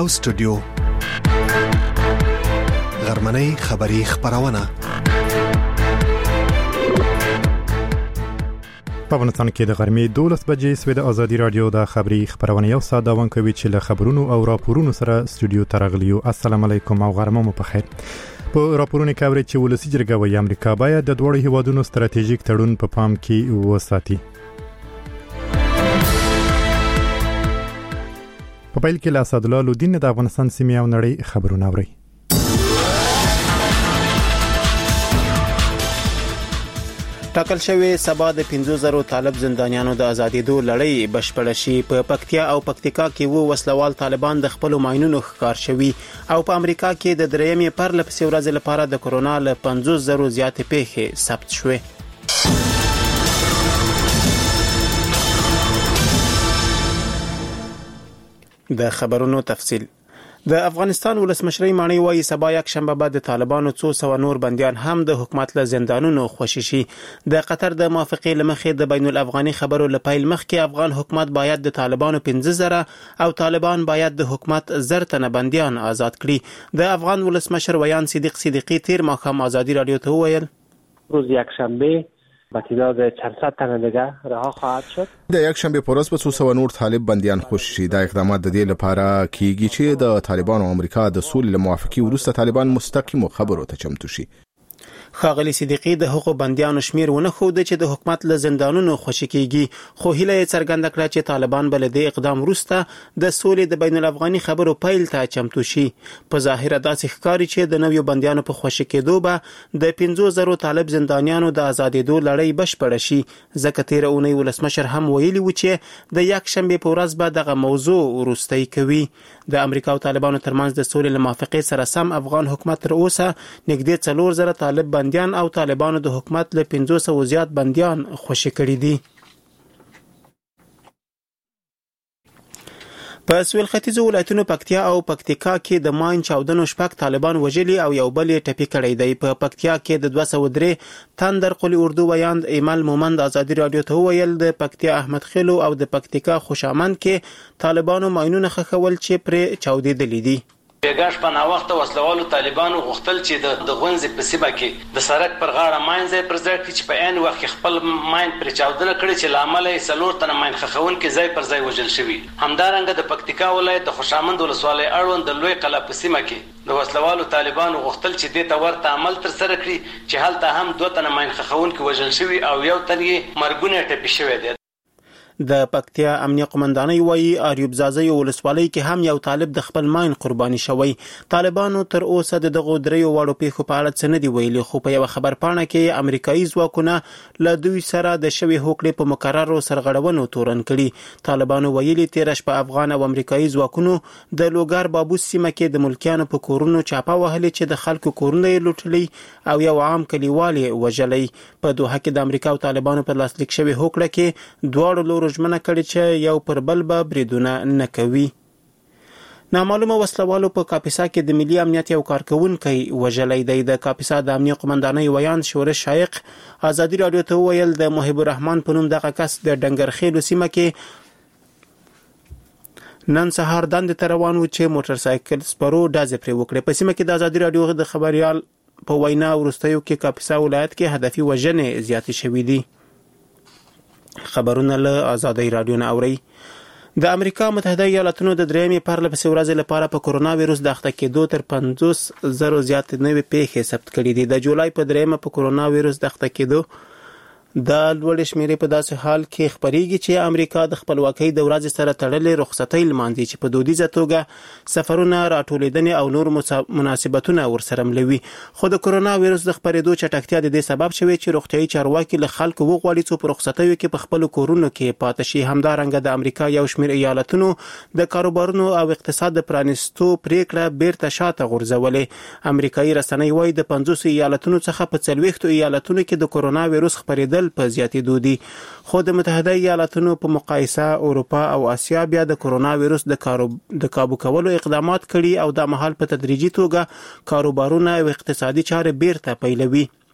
یو سټوډیو غرمنۍ خبری خبرونه په افغانستان کې د غرمې 12 بجې سوي د ازادي رادیو د خبری خبرونه یو ساده دوام کوي چې له خبرونو او راپورونو سره استودیو ترغلیو. السلام علیکم او غرمه مو په خیر. په راپورونو کې اوري چې ولسی جرګه وایي امریکا باید د دوه هیوادونو ستراتیژیک تړون په پام کې وساتي. په پیل کې لا اسد الله لودین د افغانستان سیمې او نړۍ خبرونه اوري. ټاکل شوی سبا د 15000 طالب زندانیانو د ازادېدو لړۍ بشپړه شي. په پکتیا او پکتیکا کې وو وسلوال طالبان د خپل ماینونو ښکار شوي او په امریکا کې د درېمې پرلپسې ورځې لپاره د کرونا له 50000 زیاتې پیښې ثبت شوې. د خبرونو تفصیل. د افغانستان ولسمشرۍ ماڼۍ وايي سبا یک شنبه بعد د طالبانو 200 نور بنديان هم د حکومت له زندانونو خوشي شي. د قطر د موافقې لمخې د بین الافغاني خبرو لپاره مخکې افغان حکومت باید د طالبانو 15000 او طالبان باید د حکومت 1000 تنه بنديان آزاد کړي. د افغان ولسمشر ویان صدیق صدیقی تیر ماښام ازادي رادیو ته وویل روز یک شنبه با تعداد چند صد تن دیگه رها خواهد شد. د یک شنبه پر ورځ په 200 نور طالب بنديان خوشي شي. دا اقدامات د دې لپاره کیږي چې د طالبانو او امریکا د سولې موافقې وروسته طالبان مستقیم خبرو ته چمتو شي. خاغلی صدیقی د حقوق بنديانو شمیر ونه خو د چې د حکومت له زندانونو خوشي کیږي خو هیله یې څرګنده کړه چې طالبان بل د اقدام وروسته د سولې د بین الافغاني خبرو پیل ته چمتو شي. په ظاهر داسې ښکاري چې د نویو بنديانو په خوشي کېدو به د 15000 طالب زندانیانو د ازادېدو لړۍ بشپړه شي. ځکه تیر اونۍ ولسمشر هم ویلي و چې د یک شنبه په ورځ به دغه موضوع وروستۍ کوي. د امریکا او طالبانو ترمنځ د سولې موافقې سره سم افغان حکومت تر اوسه نږدې 4000 طالب بنديان او طالبانو د حکومت له 500 زیات بنديان خوشي کړي دي. په سویل ختیځو ولایتونو پکتیا او پکتیکا کې د ماین چاودنو شپږ طالبان وژلي او یو بل یې ټپي کړی دی. په پکتیا کې د 203 تندر قلی اردو ویاند ایمل مومند ازادي رادیو ته ویل د پکتیا احمد خیلو او د پکتیکا خوشامند کې طالبانو ماینونه خښول چې پر چاودېدلې دي. بیګاش په نا وخت وسلوالو طالبانو غوښتل چې د غونځې په سیمه کې د سړک پر غاړه ماین ځای پر ځای کړي چې په عین وخت خپل ماین پر چاودنه کړي چې لامل یې سلور تنه ماین خښون کې ځای پر ځای وژل شوی. همدارنګه د پکتیکا ولایت د خوشامند ولسوالۍ اړوند د لوی قلعه په سیمه کې د وسلوالو طالبانو غوښتل چې دې ته ورته عمل تر سره کړي چې هلته هم 2 تنه ماین خښون کې وژل شوی او یو تن یې مرګونه ټپي شوی دی. د پکتیا امنیه قومندانۍ وایي اریوب زازي ولسوالۍ کې هم یو طالب د خپل ماین قرباني شوی. طالبانو تر اوسه دغه دریو وړو پیښو په اړه څه نه دی ویلي خو په یو خبر پاڼه کې امریکایي ځواکونه له دوی سره د شوی هوکړې په مقررو سرغړونو تورن کړي. طالبانو ویلي تیر شپه افغان او امریکایي ځواکونو د لوګار بابوس سیمه کې د ملکیانو په کورونو چاپه وهلي چې د خلکو کورونه یې لوټلي او یو عام کلیوالي وژلي. په دوحه کې د امریکا او طالبانو په لاسلیک شوی هوکړه کې دواړو لورو ژمنه کړې چې یو پر بل به بریدونه نه کوي. نامعلومه وسلوالو په کاپیسا کې د ملي امنیت یو کارکونکي وژلی دی. د کاپیسا د امنیه قومندانۍ ویان شورش شایق ازادي رادیو ته ویل د محب الرحمن په نوم دغه کس د ډنګرخېلو سیمه کې نن سهار دند ته روان و چې موټر سایکل سپرو ډازې پرې وکړې. په سیمه کې د ازادي رادیو د خبريال په وینا وروستیو کې کاپیسا ولایت کې هدفي وژنې زیاتې شوې دي. خبرونه له ازادي رادیو نه اوري. د امریکا متحده ایالاتونو د درېمې پرلپسې ورځې لپاره په کرونا وایروس د اخته کېدو تر 50000 زیات نوې پیښې ثبت کړي دي. د جولای په درېمه په کرونا وایروس د اخته کېدو د لوړ شمیرې په داسې حال کې خبرېږي چې امریکا د خپلواکۍ د ورځې سره تړلې رخصتۍ لمانځي چې په دودیزه توګه سفرونه راټولېدنې او نور مناسبتونه ورسره ملوي. خو د کرونا وایروس د خپرېدو چټکتیا د دې سبب شوی چې روغتیايي چارواکي له خلکو وغواړي چې په رخصتیو کې په خپل کورونو کې پاتې شي. همدارنګه د امریکا یو شمېر ایالتونو د کاروبارونو او اقتصاد د پرانیستو پریکړه بیرته شاته غورځولې. امریکایي رسنۍ وایي د 500 ایالتونو څخه په 40 ایالتونو کې د کرونا وایروس خپرېدل په زیاتېدو دي. خو د متحده ایالاتونو په مقایسه اروپا او اسیا بیا د کرونا وایروس د کابو کولو اقدامات کړي او د مهال په تدریجي توګه کاروبارونه او اقتصادي چارې بیرته پیلوي.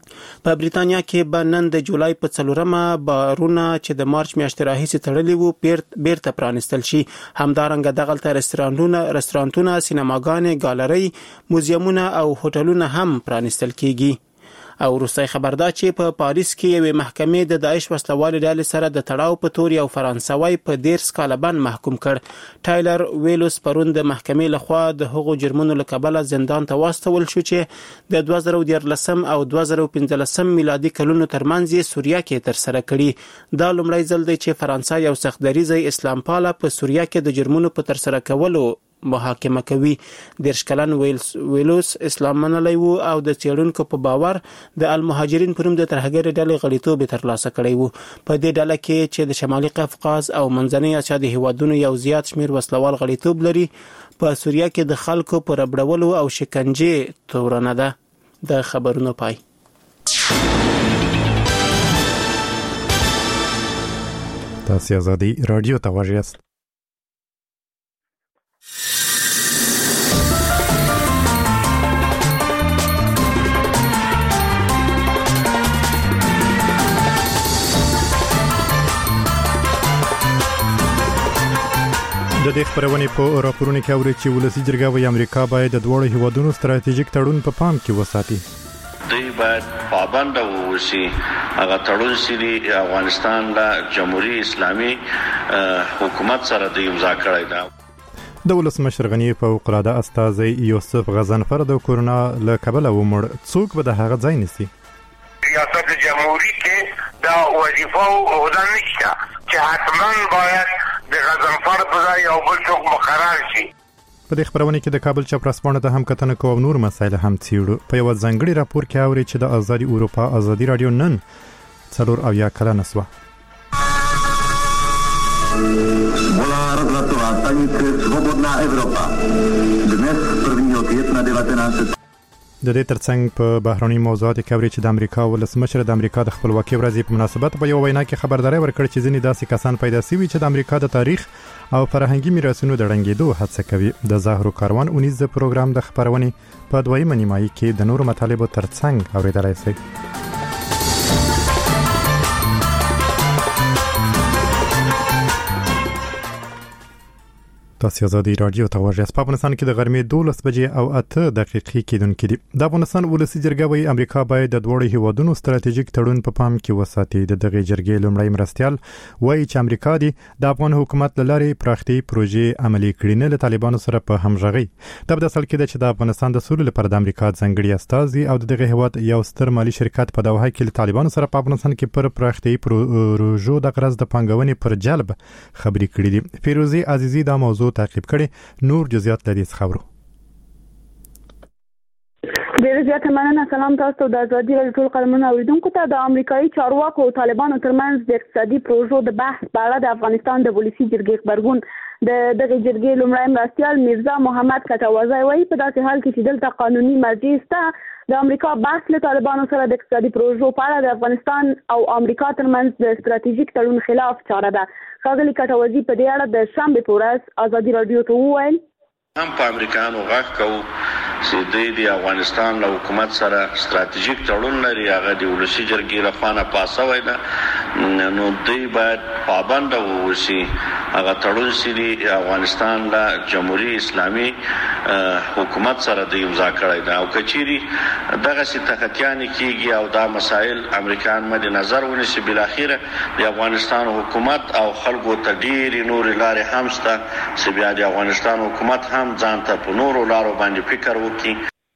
په بریتانیا کې به نن د جولای په 4مه بارونه چې د مارچ میاشتې راهیسې تړلي وو بیرته پرانستل شي. همدارنګه دغلته رستورانتونه، سینماګانې، ګالري، موزیمونه او هوټلونه هم پرانستل کیږي. او روسي خبر دا چې په پاریس کې یوې محکمې د داعش وسلوال ډلې سره د تړاو په تور یو فرانسوي په 10 کاله باندې محکوم کړ. ټایلر ویلوس پرون د محکمې لخوا د هغو جرمونو لکبله زندان ته واستول شو چې د 2013 او 2015 میلادي کلونو ترمنځ سوریه کې تر سره کړي. دا لومړی ځل دی چې فرانسه یو سختدریزه اسلام پاله په سوریه کې د جرمونو په تر سره کولو محاکمه کوي. 10 کلن ویلوس اسلام منلی وو او د څېړونکو په باور د المهاجرین پروم د ترهګر ډلې غړیتوب ترلاسه کړی وو. په دې ډله کې چې د شمالي قفقاز او منځنۍ اسیا د هیوادونو یو زیات شمیر وسلوال غړیتوب لري، په سوریه کې د خلکو پر ربړولو او شکنجې تورنه ده. د خبرونو پای. تاسو آزادی رادیو ته واژیاست. د دې خبرونه په راپورونو کې اوري چې ولسی جرګه وی امریکا باید د دوه هیوادونو ستراتیژیک تړون په پام کې وساتي. دوی باید پابند ووسی هغه تړون چې افغانستان له جمهوریت اسلامي حکومت سره د امضا کړی دی. د ولسمشر غنی فوق العاده استاذ یوسف غضنفر د کورونا له کبله ومړ. څوک به د هغه ځای نیسي؟ ریاست جمهوری کې دا وظیفه او عہده نشته چې حتما باید د غضنفر په ځای یو بل څوک مقرر شي. په دې خبرونه کې د کابل چاپرسپانه ته هم کتنه کوو نور مسایل هم څیړو. په یو ځنګړي راپور کې اوري چې د ازادي اروپا ازادي رادیو نن 4 کلنه سوه. Volá rozhlasová stanice Svobodná Evropa. Dnes 1. května 1900. د دې ترڅنګ په بهراني موضوعاتو کې اوري چې د امریکا ولسمشر د امریکا د خپلواکۍ ورځې په مناسبت په یو وینا کې خبرداري ورکړه چې ځینې داسې کسان پیدا شوي چې د امریکا د تاریخ او فرهنګي میراثونو د ړنګېدو هڅه کوي. د زهرو کاروان 19 پروګرام د خبرونې په دویمه نیمایي کې د نورو مطالبو ترڅنګ اوریدلای شئ. تاسو آزادی رادیو ته واژیاست. په افغانستان کې د غرمې 12 بجې او 8 دقیقې کېدونکې دي. د افغانستان ولسی جرګه وی امریکا باید د دوه هیوادونو ستراتیژیک تړون په پام کې وساتي. د دغه جرګې لومړی مرستیال وایي چې امریکا د افغان حکومت لارې پراختي پروژې عملي کړي نه له طالبانو سره په همغږي. دا په اصل کې د چې د افغانستان د سولې لپاره د امریکا ځنګړي استازي او دغه هیواد یو ستر مالی شرکت په دوحه کې له طالبانو سره په افغانستان کې پر پراختي پروژو د غرض د پنګونې پر جلب خبري کړې دي. فیروزی عزیزی دا موضوع تعقیب کړي. نور جزئیات لري خبرو. ډیر زیات مننه. سلام تاسو د ازادي رادیو ټول قلمونو اوریدونکو ته. د امریکایي چارواکو او طالبانو ترمنځ د اقتصادي پروژو د بحث په اړه د افغانستان د ولسی جرګې خبرګون دغه جرګې لومړی مرستیال میرزا محمد کټوازی وایي په داسې حال کې چې دلته قانوني مرجع شته د امریکا بحث له طالبانو سره د اقتصادي پروژو په اړه د افغانستان او امریکا ترمنځ د ستراتیژیک تړون خلاف چاره ده. ښاغلي کټوازی په دې اړه د شنبې په ورځ ازادي رادیو ته وویل هم په امریکانو غږ کوو چې د افغانستان له حکومت سره ستراتیژیک تړون لري، هغه د ولسی جرګې لخوا نه پاسوي ده، نو دوی باید پابند ووسی هغه تړون چې افغانستان له جمهوریت اسلامي حکومت سره د امضا کړی ده، او کچيري دغه ستختیان کیږي او دا مسائل امریکایان مد نظر ونیسي، بل اخیره د افغانستان حکومت او خلکو ته ډېری نور لارې هم شته چې بیا د افغانستان حکومت هم ځان ته په نورو لارو باندې فکر وکړي.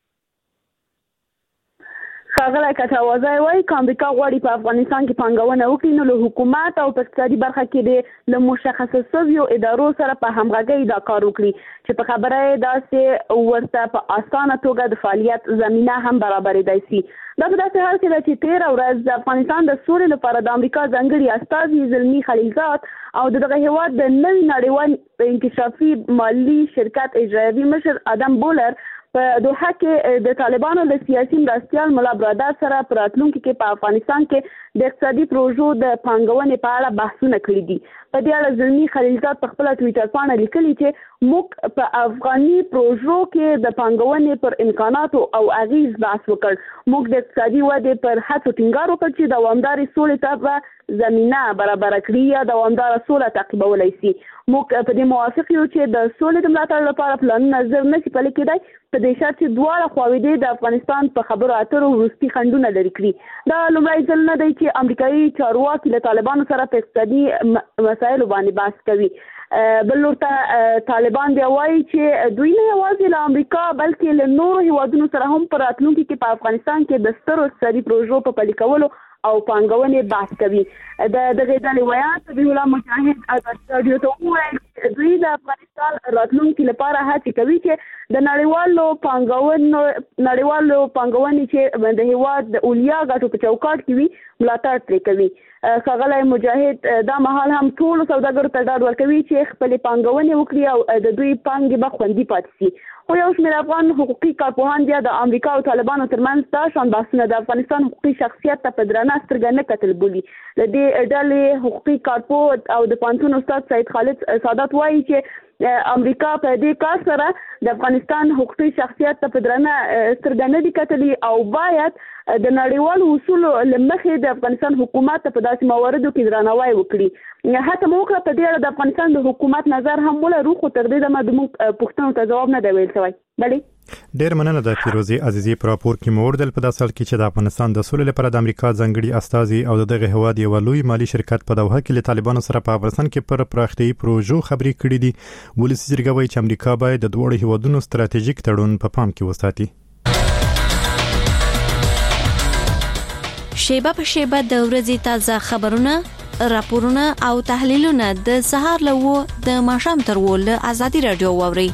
ښاغلی کټوازی وایي که امریکا غواړي په افغانستان کې پانګونه وکړي نو له حکومت او په اقتصادي برخه کې د له مشخصو شویو ادارو سره په همغږۍ دا کار وکړي چې په خبره یې داسې ورته په اسانه توګه د فعالیت زمینه هم برابرېدای شي. دا په داسې حال کې ده چې تېره ورځ د افغانستان د سولې لپاره د امریکا ځانګړي استازي زلمي خلیلزاد او دغه هېواد د نوي نړیوال انکشافي مالي شرکت اجرایوي مشر ادم بولر په دوحه کې د طالبانو له سیاسي مرستیال مولا برادر سره په راتلونکي کې په افغانستان کې د اقتصادي پروژو د پانګونې په اړه بحثونه کړي دي. په دې اړه زلمی خلیلزاد په خپل ټویټر باندې لیکلي چې موږ په افغاني پروژو کې د پانګونې پر امکاناتو او اغیز بحث وکړ. موږ د اقتصادي ودې پر هڅو ټینګار وکړ چې دوامدارې سولې ته زمينه برابر کړي یا دوامدار سوله تعقیبولای شي. موږ په دې موافق یو چې د سولې د ملاتړ لپاره پلانونه نظر نشي پلي کېدای په دې شرط چې دواړه خواوې د افغانستان په خبرو اترو وروستي خنډونه لري کړي. دا لومړی ځل نه دی چې امریکایي چارواکي له طالبانو سره په اقتصادي مسایلو باندې بحث کوي. بل ورته طالبان بیا وایي چې دوی نه یوازې له امریکا بلکې له نورو هیوادونو سره هم په راتلونکي کې په افغانستان کې د سترو اقتصادي پروژو په پلي کولو او پانګونې بحث کوي. د دغه ډلې ویان سبیح الله مجاهد ازادي رادیو ته وویل چې دوی د افغانستان راتلونکي لپاره هڅې کوي چې د نړیوالو پانګونې چې د هیواد د اولیا غټو په چوکاټ کې وي ملاتړ ترې کوي. ښاغلی مجاهد دا مهال هم ټول سوداګرو ته ډاډ ورکوي چې خپل پانګونې وکړي او د دوی پانګې به خوندي پاتې شي. خو یو شمېر افغان حقوقي کارپوهان بیا د امریکا او طالبانو ترمنځ دا شان بحثونه د افغانستان حقوقي شخصیت ته په درنه سترګه نه کتل بولي. د دې ډلې حقوقي کارپوه او د پوهنتون استاد سید خالد سادات وایي چې امریکا په دې کار سره د افغانستان حقوقي شخصیت ته په درنه سترګه نه دي کتلي او باید د نړیوالو اصولو لمخې د افغانستان حکومت په داسې مواردو کې درناوی وکړي. حتی موږ په دې اړه د افغانستان د حکومت نظر هم ولرو خو تر دې دمه د پوښتنو ته جواب نه دی ویل شوی. ډېر مننه د فیروزي عزیزي پر راپور کې موردل په داسې حال کې چې د افغانستان د سولې لپاره د امریکا ځانګړي استازي او دغه هواد یو لوی مالی شرکت په دوحه کې له طالبانو سره په افغانستان کې پر پراختیايي پروژو خبرې کړې دي. ولسی جرګه وایي چې امریکا باید د دوه هیوادونو ستراتیژیک تړون په پام کې وساتي. شیبه په شیبه د ورځې تازه خبرونه، راپورونه او تحلیلونه د سهار له د ماښام تر ول ازادي رادیو ووري.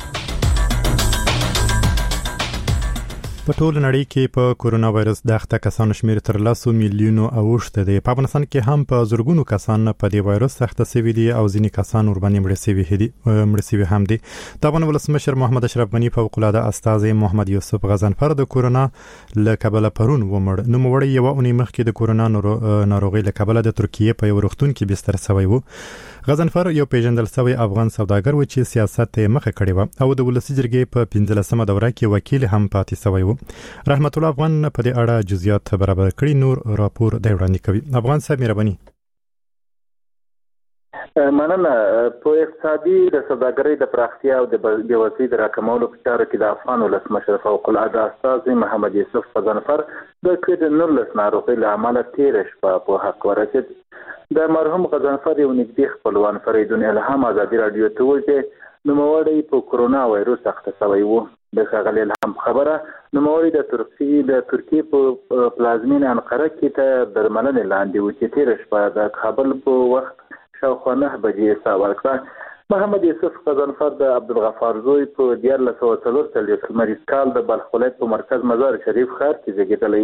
په ټول نړۍ کې په کورونا وایرس د اخته کسانو شمیر تر 10 میلیونو اوښته دی. په افغانستان کې هم په زورګونو کسان په دې وایرس اخته شوي دي او ځینې کسان ورباندې مړ شوي هم دي. د افغان ولسمشر محمد اشرف غني فوق العاده استاذ محمد یوسف غضنفر د کورونا له کبله پرون ومړ. نو مړی یو اونۍ مخکې د کورونا ناروغي له کبله د ترکیه په یو روغتون کې بستر شوی و. غضنفر یو پیژندل شوی افغان سوداګر و چې سیاست یې مخه کړی و او د ولسی جرګې په 15مه دوره کې وکیل هم پاتې شوی و. رحمت الله افغان په دې اړه جزئیات برابر کړي. نور راپور دی وړاندې کوي. افغان صاحب مهرباني. مننه. په اقتصادي د سوداګرۍ د پراختیا او د بېوزلۍ د راکمولو په چارو کې د افغان ولسمشر فوق العاده استاذ محمد یوسف غضنفر د کووډ-19 ناروغۍ له امله تېره شپه په حق ورسېد. د مرحوم غضنفر یو نږدې خپلوان فریدون الهام ازادي رادیو ته وویل چې نوموړی په کورونا وایرس اخته شوی و. د ښاغلي الهام خبره نوموړی د ترکیې په پلازمینه انقره کې ته درملنې لاندې و چې تېره شپه د کابل په وخت شاوخوا 9 بجې ساه ورکړه. محمد یوسف غضنفر د عبدالغفار زوی په 1444 لمریز کال د بلخ ولایت په مرکز مزار شریف ښار کې زیږېدلی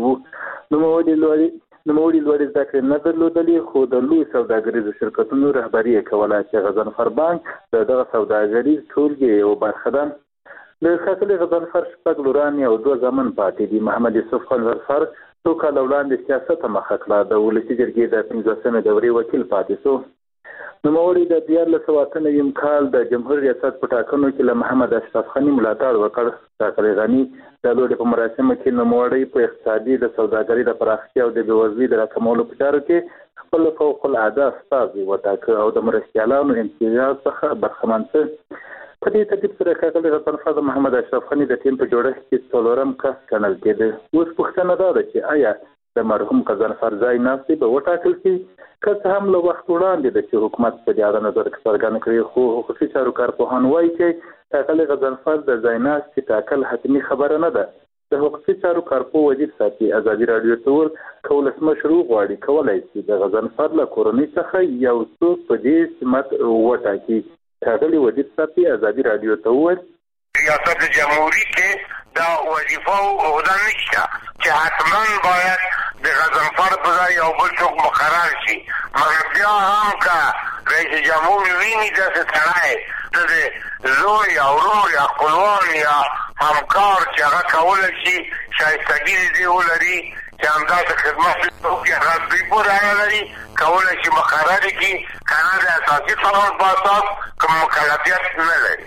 و. نوموړي لوړې زده کړې نه درلودلې خو د لوی سوداګریزو شرکتونو رهبري یې کوله چې غضنفر بانک د دغه سوداګریز ټولګې یوه برخه ده. د ښاغلي غضنفر 6 لورانې او 2 زامن پاتې دي. محمد یوسف غضنفر 2 کاله وړاندې سیاست ته مخه کړه. د ولسي جرګې د 15مې دورې وکیل پاتې شو. نوموړي د 1498 کال د جمهور ریاست په ټاکنو کې له محمد اشرف غني ملاتړ وکړ. ښاغلي غني د لوړې په مراسمو کې نوموړی په اقتصادي د سوداګرۍ د پراختیا او د بېوزلۍ د راکمولو په چارو کې خپل فوق العاده استازي وټاکه او د مرستیالانو امتیاز څخه برخمن شو. په دې ترتیب سره ښاغلي غضنفر د محمد اشرف غني د ټیم په جوړښت کې څلورم کس ګڼل کېده. اوس پوښتنه دا ده چې آیا د مرحوم غضنفر ځای ناستې به وټاکل شي؟ که څه هم له وخت وړاندې ده چې حکومت په دې اړه نظر څرګند کړی خو حقوقي چارو کارپوهان وایي چې ښاغلي غضنفر د ځای ناستې ټاکل حتمي خبره نه ده. د حقوقي چارو کارپوه وجید ساتي ازادي رادیو ته وویل که ولسمشر وغواړي کولی شي د غضنفر له کورنۍ څخه یو څوک په دې سمت وټاکي. ښاغلي وجید ساتي ازادي رادیو ته وویل ریاست جمهوری کې دا وظیفه او عهده نشته چې حتما باید د غضنفر په ځای یو بل څوک مقرر شي. مګر بیا هم که رئیس جمهور ویني داسې سړی د زوی یا ورور یا خپلوان یا همکار چې هغه کولای شي شایستګي دې ولري چې همداسې خدمت وکړي هغه دوی پورې اړه لري کولای شي مقرر کړي کنه د اساسي قانون په اساس کوم مکلفیت نه لري.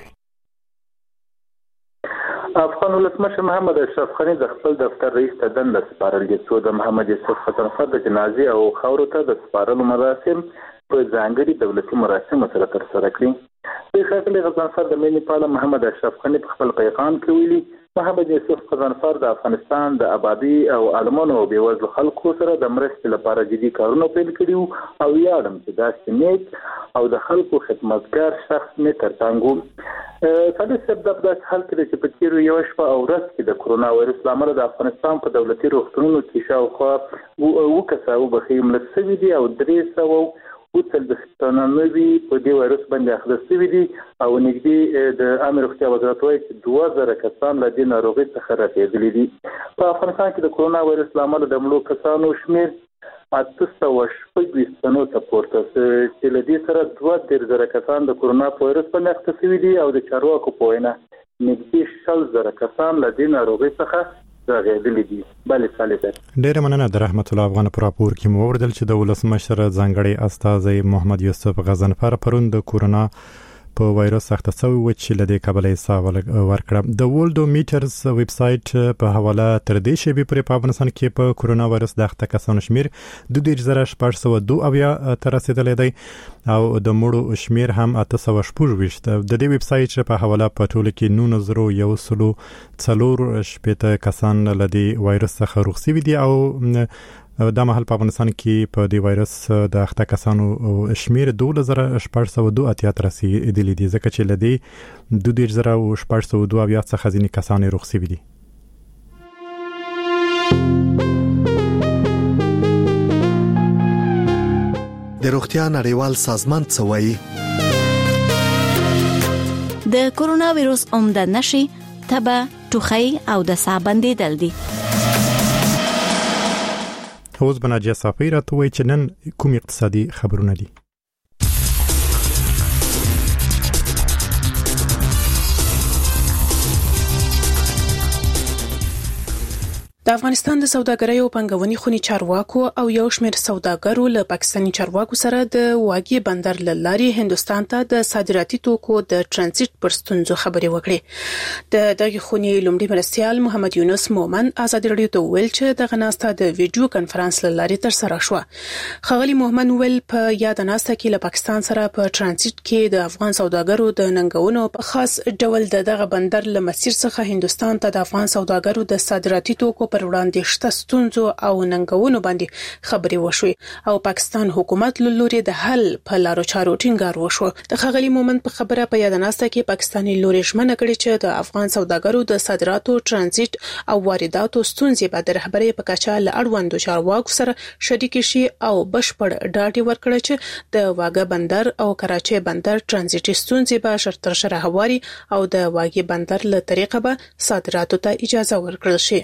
افغان ولسمشر محمد اشرف غني د خپل دفتر رئیس ته دنده سپارل دي چې د محمد یوسف غضنفر د جنازې او خاورو ته د سپارلو مراسم په ځانګړي دولتي مراسمو سره ترسره کړي. د ښاغلي غضنفر د مینې پاله محمد اشرف غني په خپل پیغام کې ویلي محمد یوسف غضنفر د افغانستان د آبادی او عالمانو او بېوزلو خلکو سره د مرستې لپاره جدي کارونه پیل کړي او ویاړم چې داسې نیک او د خلکو خدمتګار شخص مې ترڅنګ و. صادق صاحب د داسې حال کې چې په تېرو یوه شپه او ورځ کې د کرونا وایرس له امله د افغانستان په دولتي روغتونونو کې شاوخوا 7 کسه وبښي مړه شوي دي او 340 نوي په دې وایرس باندې اخته شوي دي او نږدې د عامه روغتیا وزارت وايي چې 2000 کسان له دې ناروغۍ څخه راتېدلي دي. په افغانستان کې د کرونا وایرس له امله د مړو کسانو شمېر 826 تنو ته پورته چې له دې سره 2000 کسان د کرونا وایرس باندې اخته شوي دي او د چارواکو په وینا نږدې 100,000 کسان له دې ناروغۍ څخه راغلي دي. بله صالح ډیره مننه د رحمت الله افغان پر راپور کې مو وردل چې د ولسمشر ځانګړي استاذ محمد یوسف غضنفر پرون د کورونا په وایرس اخته شوی و چې له دې کبله حساب ورکړه. د ورلډ میټرز ویب سټ په حواله تر دې شی په افغانستان کې په کورونا وایرس د اخته کسانو شمیر 24,402 تر رسیدلی دی او د مړو شمیر هم 826. د دې ویب سټ په حواله په ټول کې 9,104 کسان له دې وایرس څخه روغ شوي دي او دا مهال په افغانستان کې په دې وایرس د اخته کسانو شمیر 2,402 تر رسیدلی دي ځکه چې له دې 2,402 څخه ځینې کسان روغ شوي دي. د روغتیا نړیوال سازمان څه وایي؟ د کورونا وایرس عمده نشي تبه ټوخی او د ساه بندیدل دي. اوس بناجیه صافی راته وایي چې نن کوم اقتصادي خبرونه دي. د افغانستان د سوداګرۍ او پنګونې خونې چارواکو او یو شمېر سوداګرو له پاکستاني چارواکو سره د واګي بندر لاري هندستان ته د صادراتي توکو د ترانزیت پر ستونزو خبرې وکړې. د دغه خونې لومړي مرستيال محمد یونس مومن ازادي رادیو ته ویل چې د غناسته د ویډیو کانفرنس لاري تر سره شو. خغلی مومن ویل په یاد ناسته کې له پاکستان سره په ترانزیت کې د افغان سوداګرو د ننګونو په خاص ډول دغه بندر له مسیر څخه هندستان ته د افغان سوداګرو د صادراتي توکو پر وړاندې شته ستونزو او ننګونو باندې خبرې وشوي او پاکستان حکومت له لوري د حل په لارو چارو ټینګار وشو. د خغلی مومن په خبره په یاد ناسته کې پاکستاني لوري ژمنه کړې چې د افغان سوداګرو د صادراتو ترانزیت او وارداتو ستونزې به د رهبرۍ په کچه له اړوندو چارواکو سره شریک شي او بشپړ ډاډ ورکړي چې د واګه بندر او کراچۍ بندر ترانزیتي ستونزې به ژر تر ژره هواري او د واګي بندر له طریقه به صادراتو ته اجازه ورکړل شي.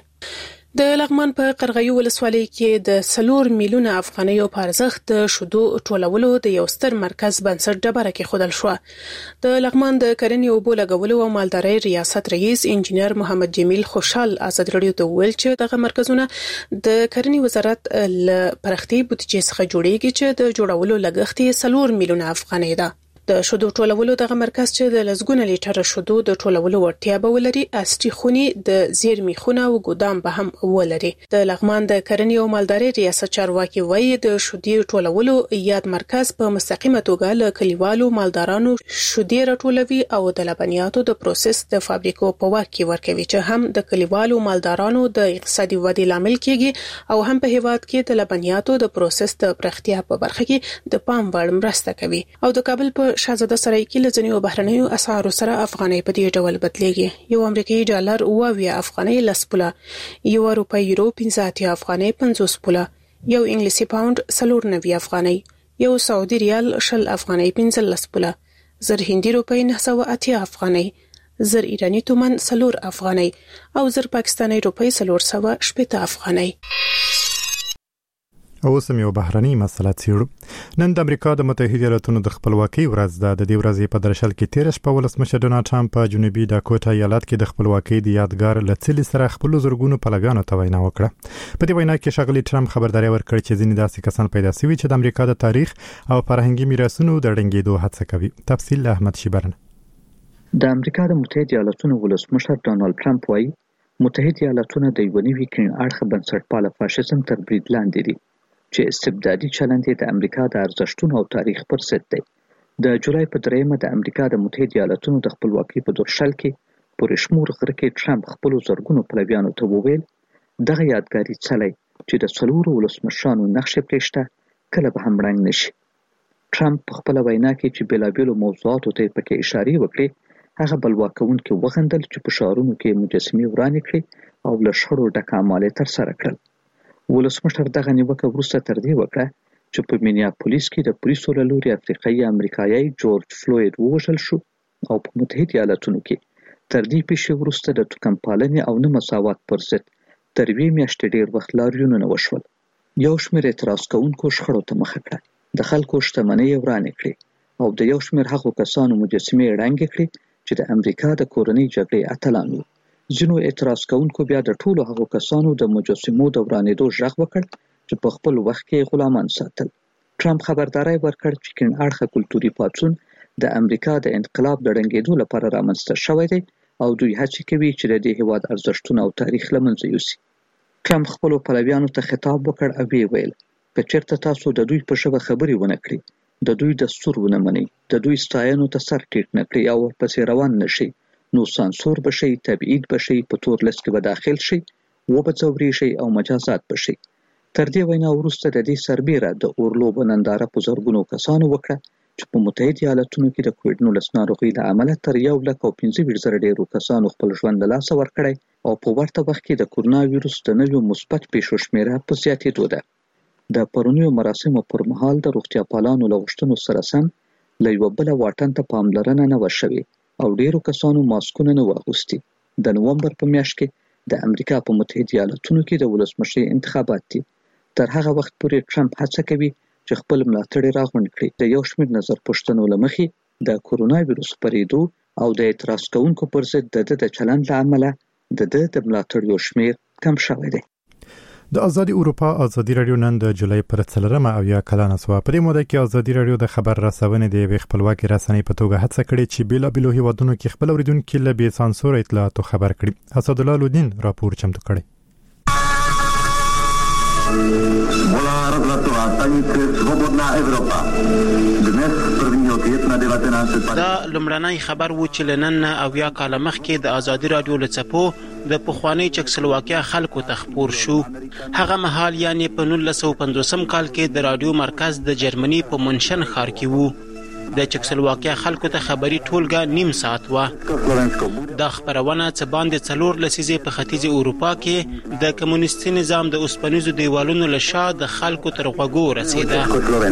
د لغمان په قرغیو ولسوالۍ کې د 4 میلیونه افغانیو په ارزښت د شودو ټولولو د یو ستر مرکز بنسټ ډبره کې خودل شو. د لغمان د کرنې او بوله غولو او مالدارۍ ریاست رئیس انجنیر محمد جمیل خوشحال ازاد رادیو ته ویل چې دغه مرکزونه د کرنې وزارت له پرختي بودیجې څخه جوړیږي چې د جوړولو لګښت 4 میلیونه افغانۍ ده. د شودو ټولولو دغه مرکز چې د لزګونه لیټر شودو د ټولولو وړتیا به ولري اصلي خوني د زیرمي خونه او ګودام به هم ولري. د لغمان د کرنې او مالدارۍ ریاست چارواکي وایي د شودي ټولولو یاد مرکز په مستقیمه توګه له کلیوالو مالدارانو شودي راټولوي او د لبنیاتو د پروسس د فابریکو په واک کې ورکوي چې هم د کلیوالو مالدارانو د اقتصادي ودې لامل کیږي او هم په هیواد کې د لبنیاتو د پروسس د پرختیا په برخه کې د پام وړ مرسته کوي. او د کابل په شاهزاده سرای کې لزنیو بهرنیو اسعارو سره افغانۍ په دې ډول بدلېږي. یو امریکایي ډالر 20 افغانۍ لسپوله، یو روپۍ یورو 15 افغانۍ 50 پوله، یو انګلیسي پاوند 94 افغانۍ، یو سعودي ریال 20 افغانۍ 15 پوله، زر هندي روپۍ 980 افغانۍ، زر ایرانی تومان 4 افغانۍ او زر پاکستاني روپۍ 480 افغانۍ. او سم یو بهرني مسله څیړو نن د امریکا د متحده ایالاتونو د خپلواکۍ ورځ ده. د دې ورځې په درشل کې 13 په ولسمشر ډونالد ټرمپ په جنوبي ډاکوټا ایالت کې د خپلواکۍ د یادګار لڅلې سره خپل زورګونو پلویانو ته وینا وکړه. په دې وینا کې ښاغلي ټرمپ خبرداري ورکړه چې ځینې داسې کسان پیدا شوي چې د امریکا د تاریخ او فرهنګي میراثونو د ړنګېدو هڅه کوي. تفصیل احمد شیبرن. د امریکا د متحده ایالاتونو ولسمشر ډونالد ټرمپ وايي متحده ایالاتونه د یو نوي کین اړخ بنسټپاله فاشیزم تر برید لاندې دي چې استبدادي چلند یې د امریکا د ارزښتونو او تاریخ پر ضد دی. د جولای په 3 د امریکا د متحده ایالاتونو د خپلواکۍ په درشل کې پورې شمور غره کې ټرمپ خپل زورګونو پلویانو ته وویل دغه یادګاري څلی چې د څلورو ولسمشرانو نقشې پرېشته کله به هم ړنګ نشي. ټرمپ په خپل وینا کې چې بېلابېلو موضوعاتو ته پکې اشارې وکړې هغه بلوا کوونکي وغندل چې په ښارونو کې مجسمې ورانې کړې او له شخړو ډک اعمال یې ترسره کړل. ولسمشر دغه نیوکه وروسته تر دې وکړه چې په مینیاپولیس کې د پولیسو له لوري افریقایي امریکایي جورج فلوید ووژل شو او په متحده ایالاتونو کې تر دې پیښې وروسته د توکمپالنې او نه مساوات پر ضد تر 2 میاشتې ډېر وخت لاریونونه وشول. یو شمېر اعتراض کوونکو شخړو ته مخه کړه، د خلکو شتمنۍ یې ورانې کړې او د یو شمېر هغو کسانو مجسمې یې ړنګې کړې چې د امریکا د کورنۍ جګړې اتلان وو. ځینو اعتراض کوونکو بیا د ټولو هغو کسانو د مجسمو د ورانېدو غږ وکړ چې په خپل وخت کې غلامان ساتل. ټرمپ خبرداری ورکړ چې کیڼ اړخه کلتوري پاڅون د امریکا د انقلاب د ړنګېدو لپاره رامنځته شوی دی او دوی هڅې کوي چې د دې هېواد ارزښتونه او تاریخ له منځه یوسي. ټرمپ خپلو پلویانو ته خطاب وکړ او ویې ویل که چېرته تاسو د دوی په ژبه خبرې ونه کړئ، د دوی دستور ونه منئ، د دوی ستاینو ته سر ټیټ نه کړئ او ورپسې روان نه شئ، نو سانسور به شئ، تبعید به شئ، په تور لیست کې به داخل شئ، وبځورېږئ او مجازات به شئ. تر دې وینا وروسته د دې سربیره د اورلوبو ننداره په زرګونو کسانو وکړه چې په متحده ایالاتونو کې د کووډ-19 ناروغۍ له امله تر 1,25,000 ډېرو کسانو خپل ژوند له لاسه ورکړی او په ورته وخت کې د کورونا ویروس د نویو مثبت پیښو شمېره په زیاتېدو ده. د پرونیو مراسمو پر مهال د روغتیا پالانو له غوښتنو سره سم له یوه بله واټن ته پاملرنه نه وه شوې او ډېرو کسانو ماسکونه نه وو اغوستي. د نومبر په میاشت کې د امریکا په متحده ایالاتونو کې د ولسمشرۍ انتخابات دي. تر هغه وخت پورې ټرمپ هڅه کوي چې خپل ملاتړي راغونډ کړي. د یو شمېر نظر پوښتنو له مخې د کورونا ویروس خپرېدو او د اعتراض کوونکو پر ضد د چلند له امله د ملاتړیو شمېر کم شوی دی. د ازادي اروپا ازادي رادیو نن د جولای پر 4 کلانه سو په دې موده کې ازادي رادیو د خبر رسونې د خپلواکي رسنۍ په توګه هڅه کړې چې بېلابېلو هیوادونو کې خپل اوریدونکو له بې سانسور اطلاعاتو خبر کړي. اسد الله لودین راپور چمتو کړی. Volá rozhlasová stanice Svobodná Evropa. Dnes 1. května 1950. دا لومړنی خبر و چې لنن او یا کال مخکې د ازادي رادیو لڅپو د پخوانی چکسلواکیا خلکو ته خبر شو. هغه مهال یعنی په 1950 کال کې د رادیو مرکز د جرمني په منشن ښار کې وو. د چکسلواکیا خلکو ته خبري ټولګه نیم ساعت و. دا خبرونه څه باندې 4 لسیزې په ختیځ اروپا کې د کمونیستي نظام د اوسپنیزو دیوالونو له شا د خلکو تر غوږو رسیده.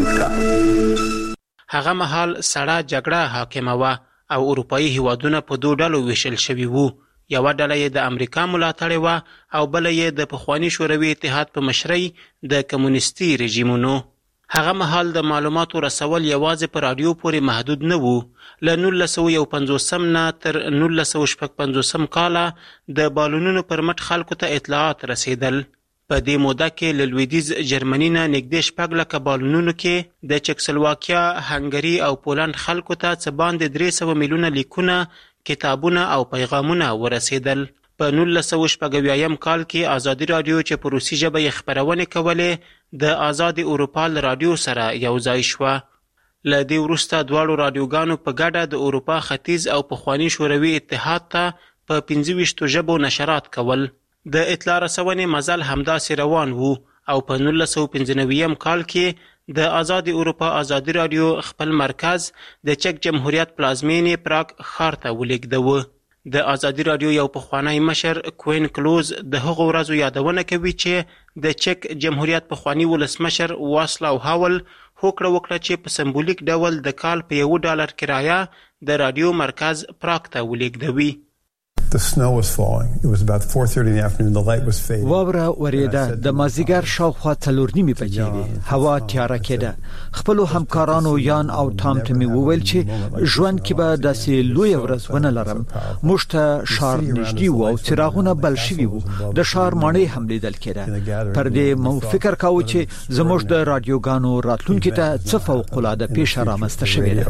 هغه مهال سړه جګړه حاکمه و او اروپایي هیوادونه په 2 ډلو ویشل شوي وو. یوه ډله یې د امریکا ملاتړې وه او بله یې د پخواني شوروي اتحاد په مشرۍ د کمونیستي رژیمونو. هغه مهال د معلوماتو رسول یوازې په رادیو پورې محدود نه وو. له 1951 نه تر 1955 کاله د بالونونو پر مټ خلکو ته اطلاعات رسیدل. په دې موده کې له لویدیځ جرمني نه نږدې 6 لکه بالونونو کې د چکسلواکیا، هنګري او پولند خلکو ته څه باندې 300 میلیونه لیکونه، کتابونه او پیغامونه ورسیدل. په 1970 کال کې ازادي رادیو چې په روسي ژبه یې خبرونې کولې د آزادي اروپا له رادیو سره یو ځای شوه. له دې وروسته دواړو رادیوګانو په ګډه د اروپا ختیځ او پخواني شوروي اتحاد ته په 25 ژبو نشرات کول. د اطلاع رسونې مزل همداسې روان وو او په 1995 کال کې د آزادي اروپا ازادي رادیو خپل مرکز د چک جمهوریت پلازمینې پراګ ښار ته ولېږدوه. د آزادي رادیو یو پخوانی مشر کوین کلوز د هغو ورځو یادونه کوي چې د چک جمهوریت پخوانی ولسمشر واسلاو هاول هوکړه وکړه چې په سمبولیک ډول د کال په $1 کرایه د رادیو مرکز پراګ ته ولېږدوي. The snow was falling. It was about 4:30 in the afternoon. The light was fading. واوره وریده د مازیګر شاوخوا 4:30 بجې وې. هوا تیاره کېده. خپل همکارانو یان او تام ته مې وویل چې ژوند کې به داسې لوی ورځ ونه لرم. موږ ته شار نږدې وو او څراغونه بل شوي وو. د شار ماڼۍ هم لیدل کېده. پر دې مو فکر کاوه چې زموږ د رادیوګانو راتلونکي ته څه فوق العاده پیښه رامنځته شوې ده.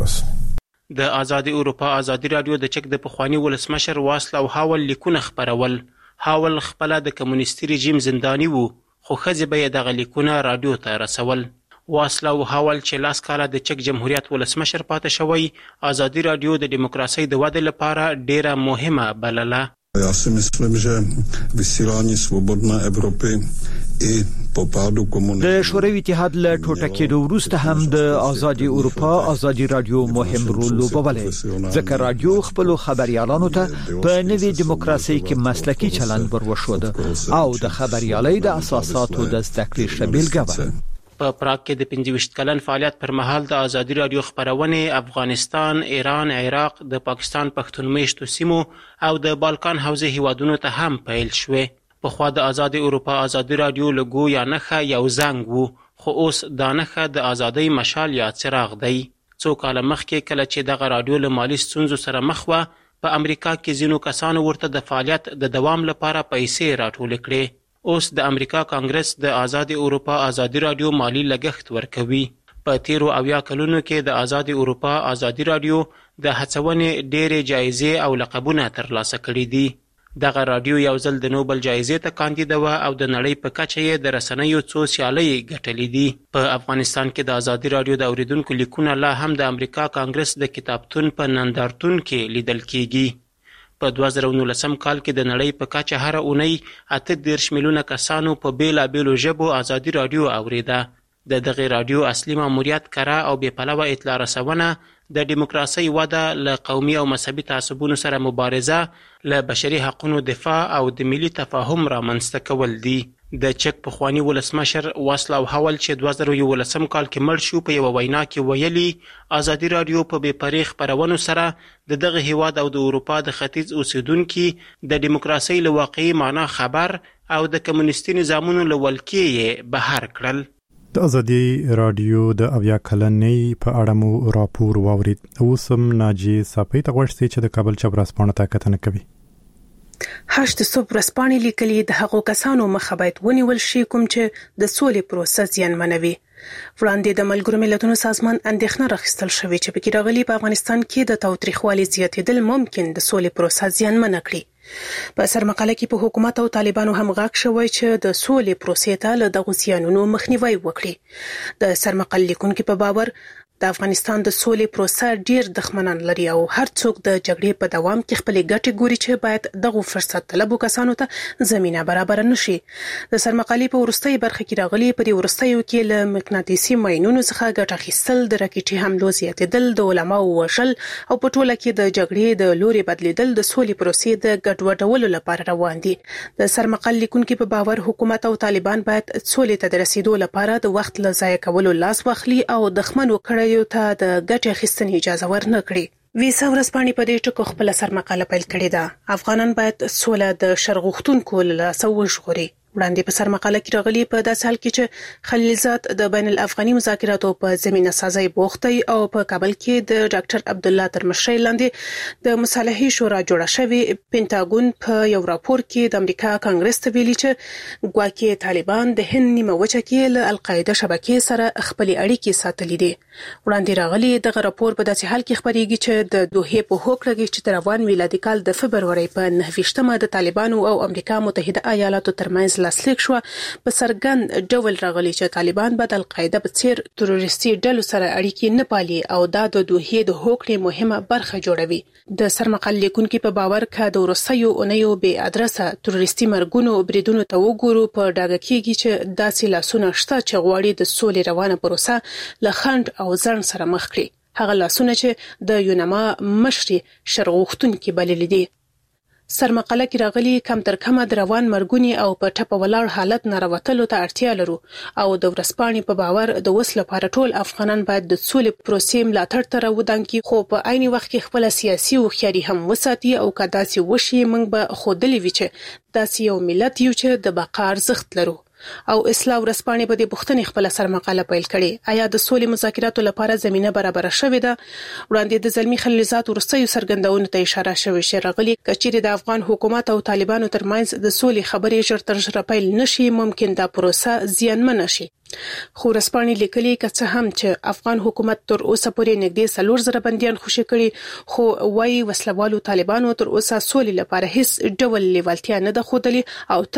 د آزادي اروپا آزادي رادیو د چک د پخوانی ولسمشر واصل او هاول لیکونه خبرول. هاول خپل د کمونیستي رژیم زنداني وو، خو خځې به یې دغه لیکونه رادیو ته رسول. واصل او هاول چې لاس کاله د چک جمهوریت ولسمشر پاتې شوی، آزادي رادیو د دیموکراسۍ د ودې لپاره ډیره مهمه بلله. Ja si myslím, že vysílání Svobodné Evropy i po pádu komunismu. د شوروي اتحاد له ټوټه کېدو وروسته هم د آزادي اروپا آزادي رادیو مهم رول لوبولی، ځکه رادیو خپل خبريالانو ته په نوې دیموکراسي کې مسلکي چلند وروښود او د خبريالۍ د اساساتو د زده کړې شبیلګه و. په پراګ کې د 25 کلن فعالیت پر مهال د آزادي رادیو خبرونه افغانستان، ایران، عراق، د پاکستان پښتون میشتو سیمو او د بالکان حوزې هیوادونو ته هم پیل شوه. په خوا د آزادي اروپا آزادي رادیو لګو یا نخه یو زنګ وو، خو اوس دا نخه د آزادۍ مشال یا څراغ دی. څو کاله مخکې کله چې دغه رادیو له مالي ستونزو سره مخ و، په امریکا کې ځینو کسانو ورته د فعالیت د دوام لپاره پیسې راټولې کړې. اوس د امریکا کانګرس د آزادي اروپا آزادي رادیو مالی لګښت ورکوي. په تیرو 70 کلونو کې د آزادي اروپا آزادي رادیو د هڅونې ډېرې جایزې او لقبونه ترلاسه کړي دي. دغه رادیو یو ځل د نوبل جایزې ته کاندید و او د نړۍ په کچه یې د رسنیو څو سیالۍ ګټلې دي. په افغانستان کې د آزادي رادیو د اوریدونکو لیکونه لا هم د امریکا کانګرس د کتابتون په نندارتون کې لیدل کیږي. په 2019 کال کې د نړۍ په کچه هر اونۍ 38 میلیونه کسانو په بیلابیلو ژبو آزادي رادیو اوریده. د دغه رادیو اصلي ماموریت کره او بې پلوه اطلاع رسونه، د دیموکراسۍ وده، له قومي او مذهبي تعصبونو سره مبارزه، له بشري حقوقو دفاع او د ملي تفاهم رامنځته کول دي. د چک پخوانی ولسمشر واصل او هاول چې 2011 کال کې مړ شو، په یو وینا کې ویلي آزادي رادیو په بې پرې خبرونو سره د دغه هیواد او د اروپا د ختیځ اوسیدونکو د دیموکراسۍ له واقعي معنا خبر او د کمونیستي نظامونو له ولکې بهر کړل. د آزادي رادیو د 70 کلنۍ په اړه مو راپور واورید. اوس هم ناجی صافی ته غوښتي چې د کابل چبراسپانه ته کتنه کوي. هشت صبح رسپانې لیکلي د هغو کسانو مخه باید ونیول شي کوم چې د سولې پروسه زیانمنوي. وړاندې د ملګرو ملتونو سازمان اندېښنه راخیستل شوې چې پکې راغلي په افغانستان کې د تاوتریخوالي زیاتېدل ممکن د سولې پروسه زیانمنه کړي. په سرمقاله کې په حکومت او طالبانو هم غاښ شوی چې د سولې پروسې ته له دغو زیانونو مخنیوي وکړي. د سرمقال لیکونکو په باور د افغانستان د سولې پروسه ډیر دښمنان لري او هر څوک د جګړې په دوام کې خپل ګټې ګوري چې باید دغه فرصت طلبو کسانو ته زمينه برابر نشي. د سرمقالې په ورستۍ برخه کې راغلي په دې ورستیو کې له مقناطیسي ماینونو څخه ګټه اخیستل، د راکټي حملو زیاتېدل، د علماو وژل او په ټوله کې د جګړې د لوري بدلیدل د سولې پروسې د ګډوډولو لپاره روان دي. د سرمقال لیکونکو په باور حکومت او طالبان باید سولې ته د رسیدو لپاره د وخت له ضایع کولو لاس واخلي او دښمن وکړي یو ته د ګټې اخیستنې اجازه ورنه کړي. ویسا ورځپاڼې په دې ټکو خپل سرمقاله پیل کړې ده. افغانان باید سوله د شرغښتونکو له سوژغوري. وړاندې په سرمقاله کې راغلي په داسې حال کې چې خلیلزاد د بین الافغاني مذاکراتو په زمينه سازي بوختي او په کابل کې د ډاکټر عبد الله تر مشرۍ لاندې د مصالحې شورا جوړه شوې. پینټاګون په یو راپور کې د امریکا کانګرس ته ویلي چې ګواکې طالبان د هند نیمه وچه کې له القاعده شبکې سره خپل اړیکې ساتلې دي. وړاندې راغلي دغه راپور په داسې حال کې خبرېږي چې د دوحې په هوکړه کې چې روان میلادي کال د فبرवरी په 9 د طالبانو او امریکا متحده ایالاتو ترمنځ لاسلیک شو، په سرګند ډول راغلي چې طالبان به د القاعده په څیر تروریستي ډلو سره اړیکې نه پالي او دا د دوحې د هوکړې مهمه برخه جوړوي. د سرمقال لیکونکو په باور که د وروستیو اونیو بې ادرسه تروریستي مرګونو بریدونو ته وګورو، په ډاګه کېږي چې داسې لاسونه شته چې غواړي د سولې روانه پروسه له خنډ او ځنډ سره مخ کړي. هغه لاسونه چې د یونما مشري شرغښتونکو بلل دي. سرمقاله کې راغلي کم تر کمه د روان مرګونی او په ټپه ولاړ حالت ناروتلو ته اړتیا لرو او د ورسپانې په باور د وس لپاره ټول افغانان باید د سولې پروسې ملاتړ ته راودانکي خو په عین وخت کې خپل سیاسي هوښیاري هم وساتي او کداسي وشي موږ به خودلې وي چې داسې یو ملت یو چې د بقا ارزښت لرو. او اصلاح ورسپانې په دې بوختنې خپل سرمقاله پیل کړي. آیا د سولې مذاکراتو لپاره زمينه برابر شوې ده؟ وړاندې د زلمی خلیلزاد ورستیو سرګندونو ته اشاره شوې چې راغلي کچېره د افغان حکومت او طالبانو ترمنځ د سولې خبرې ژر تر ژره پیل نشي ممکن دا پروسه زیانمن شي. خو ورسپانې لیکلي کڅه هم چې افغان حکومت تر اوسه پورې نږدې 4,000 بنديان خوشي کړي خو وايي وسلوالو طالبانو تر اوسه سولې لپاره هیڅ ډول لیوالتیا نه ده ښودلې او